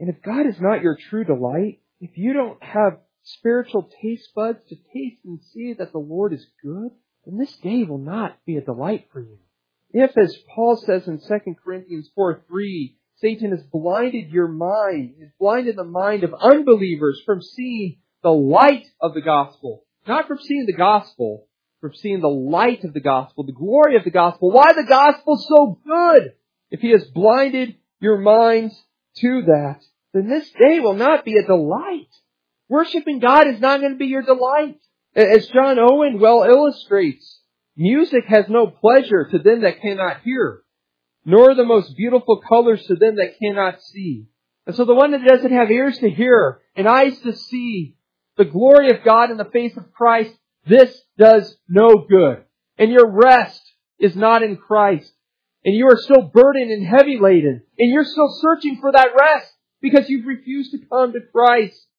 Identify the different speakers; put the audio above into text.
Speaker 1: And if God is not your true delight, if you don't have spiritual taste buds to taste and see that the Lord is good, then this day will not be a delight for you. If, as Paul says in 2 Corinthians 4:3, Satan has blinded your mind, has blinded the mind of unbelievers from seeing the light of the gospel. Not from seeing the gospel, from seeing the light of the gospel, the glory of the gospel. Why the gospel's so good? If he has blinded your minds to that, then this day will not be a delight. Worshiping God is not going to be your delight. As John Owen well illustrates, music has no pleasure to them that cannot hear, nor the most beautiful colors to them that cannot see. And so the one that doesn't have ears to hear and eyes to see the glory of God in the face of Christ, this does no good. And your rest is not in Christ. And you are still burdened and heavy laden. And you're still searching for that rest because you've refused to come to Christ.